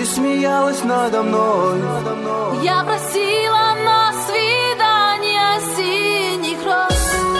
Ты смеялась надо мной. Я просила на свидание синих роз.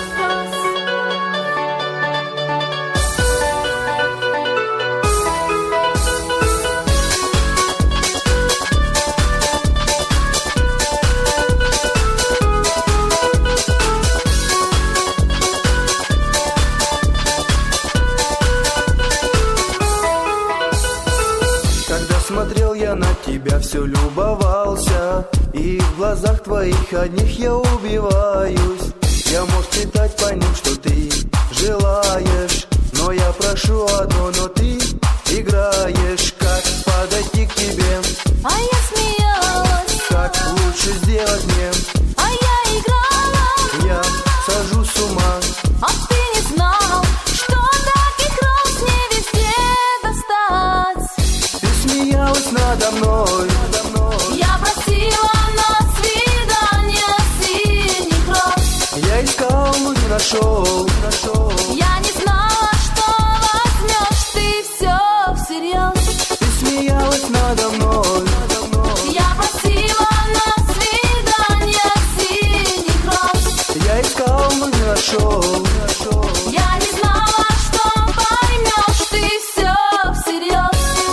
Смотрел я на тебя, все любовался, и в глазах твоих одних я убиваюсь. Я мог читать по ним, что ты желаешь, но я прошу одно, но ты играешь. Как подойти к тебе? А я смеялась. Как лучше сделать мне? А я играла. Я сажу с ума. А ты не знал, что таких роз не везде достать. Ты смеялась надо мной. Я просила на свидание синих роз. Я искал, но не нашел. Я не знала, что возьмешь ты все всерьез. Ты смеялась надо мной. Я просила на свидание синих роз. Я искал, но не нашел. Я не знала, что поймешь ты все всерьез.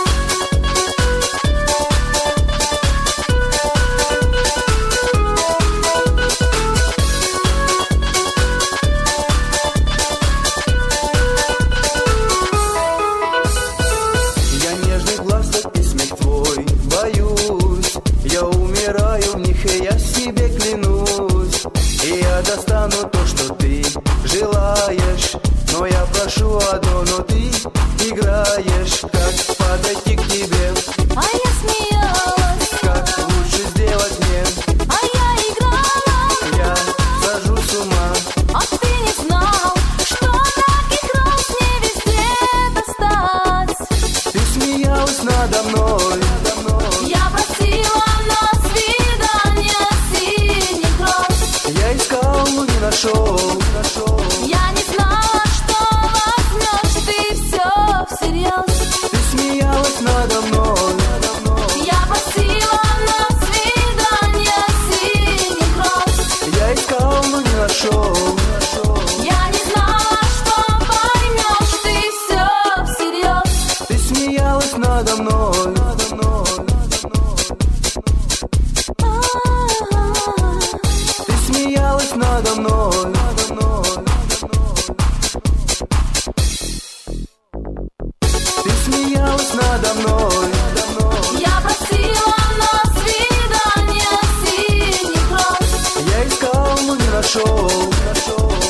Я нежный глаз, так и смех твой боюсь. Я умираю в них, и я себе клянусь. И я достану то, что ты желаешь, но я прошу одно, но ты играешь. Как подойти к тебе? А я смеялась. Как лучше сделать мне? А я играла. Я сажу с ума. А ты не знал, что таких роз не везде достать. Ты смеялась надо мной. Я просила на свидание синих роз. Я искал, но не нашел. Я не знала, что возьмешь ты все всерьез. Ты смеялась надо мной. Я просила на свидание синих роз. Я искал, но не нашел. Я не знала, что поймешь ты все всерьез. Ты смеялась надо мной. Ты смеялась надо мной. Ты смеялась надо мной. Я просила на свидание синих роз. Я искал, но не нашел.